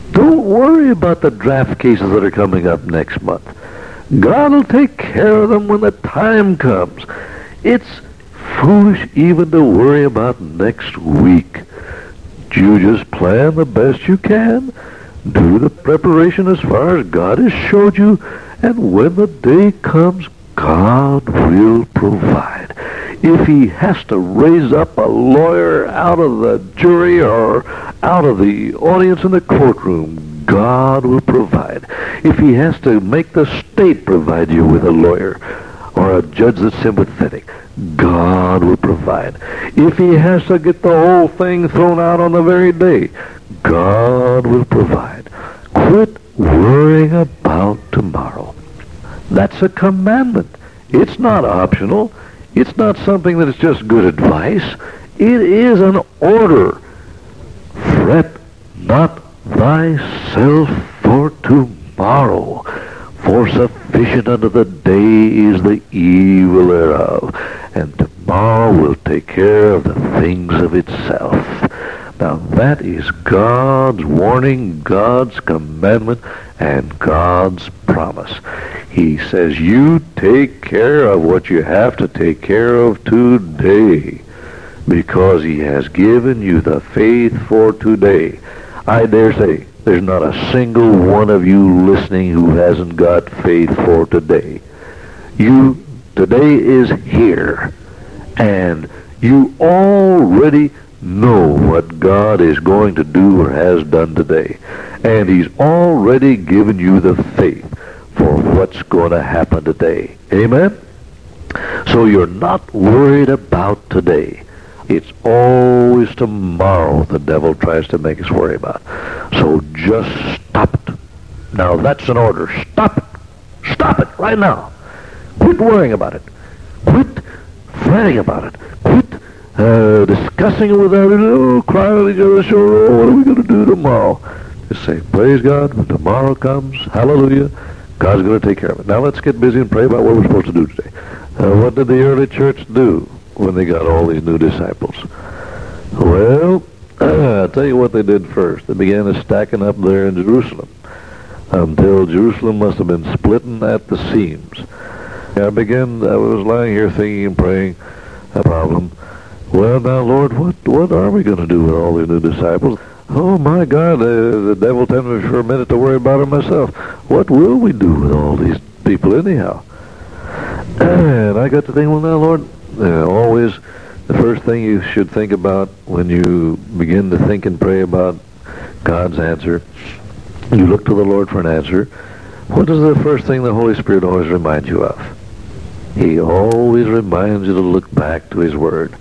Don't worry about the draft cases that are coming up next month. God will take care of them when the time comes. It's foolish even to worry about next week. You just plan the best you can. Do the preparation as far as God has showed you. And when the day comes, God will provide. If he has to raise up a lawyer out of the jury or out of the audience in the courtroom, God will provide. If he has to make the state provide you with a lawyer or a judge that's sympathetic, God will provide. If he has to get the whole thing thrown out on the very day, God will provide. Quit worrying about tomorrow. That's a commandment. It's not optional. It's not something that is just good advice. It is an order. Fret not thyself for tomorrow, for sufficient unto the day is the evil thereof, and tomorrow will take care of the things of itself. Now that is God's warning, God's commandment, and God's promise. He says, you take care of what you have to take care of today, because he has given you the faith for today. I dare say there's not a single one of you listening who hasn't got faith for today. Today is here, and you already know what God is going to do or has done today. And he's already given you the faith for what's going to happen today. Amen? So you're not worried about today. It's always tomorrow the devil tries to make us worry about. So just stop it. Now that's an order. Stop it. Stop it right now. Quit worrying about it. Quit fretting about it. Quit discussing it without it, crying at each other, sure, what are we going to do tomorrow? Just say, praise God, when tomorrow comes, hallelujah, God's going to take care of it. Now let's get busy and pray about what we're supposed to do today. What did the early church do when they got all these new disciples? Well, I'll tell you what they did first. They began to stacking up there in Jerusalem until Jerusalem must have been splitting at the seams. I was lying here thinking and praying a problem. Well, now, Lord, what are we going to do with all these new disciples? Oh, my God, the devil tempted me for a minute to worry about it myself. What will we do with all these people anyhow? And I got to think, well, now, Lord, always the first thing you should think about when you begin to think and pray about God's answer, you look to the Lord for an answer. What is the first thing the Holy Spirit always reminds you of? He always reminds you to look back to his Word.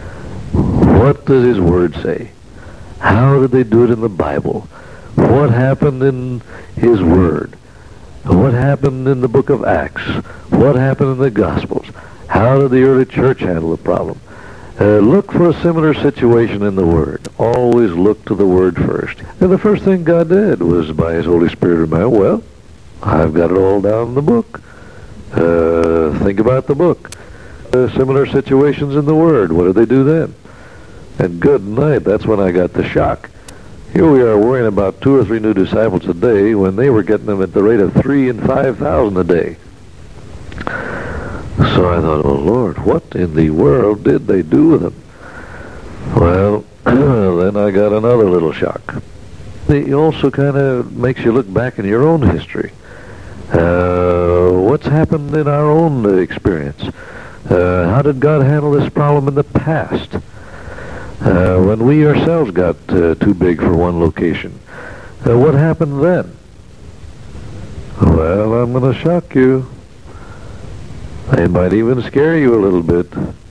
What does his Word say? How did they do it in the Bible? What happened in his Word? What happened in the book of Acts? What happened in the Gospels? How did the early church handle the problem? Look for a similar situation in the Word. Always look to the Word first. And the first thing God did was, by his Holy Spirit, remind, well, I've got it all down in the book. Think about the book. Similar situations in the Word. What did they do then? And good night, that's when I got the shock. Here we are worrying about 2 or 3 new disciples a day when they were getting them at the rate of 3,000 and 5,000 a day. So I thought, oh Lord, what in the world did they do with them? Well, then I got another little shock. It also kind of makes you look back in your own history. What's happened in our own experience? How did God handle this problem in the past? When we ourselves got too big for one location. What happened then? Well, I'm going to shock you. It might even scare you a little bit.